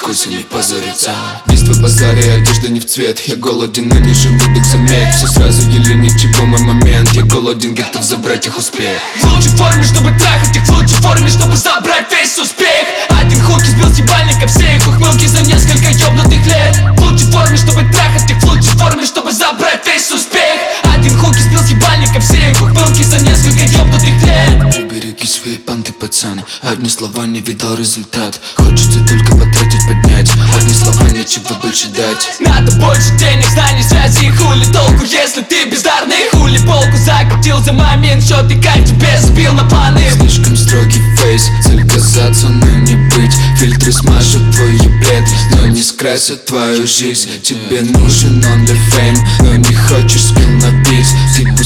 вкусами позориться. Действо базаре, одежда не в цвет. Я голоден, но не живу, так заметь. Все сразу или ничего, мой момент. Я голоден, готов забрать их успех. В лучшей форме, чтобы трахать их, в лучшей форме, чтобы забрать весь успех. Один хук избил с ебальника всех ухмылки за несколько ёбнутых лет. В лучшей форме, чтобы трахать их, в лучшей форме, чтобы забрать весь успех. Один хук избил с ебальника всех ухмылки за несколько ёбнутых лет. Береги свои панты, пацан. Одни слова не видал результат. Хочется только потратить, поднять. Одни слова, нечего больше дать. Надо больше денег, знаний, связей. Хули толку, если ты бездарный. Хули полку закрутил за момент, что ты кайф тебе сбил на планы. Слишком строгий фейс, цель казаться, но не быть. Фильтры смажут твой бред, но не скрасят твою жизнь. Тебе нужен only fame, но не хочешь скилл на бит.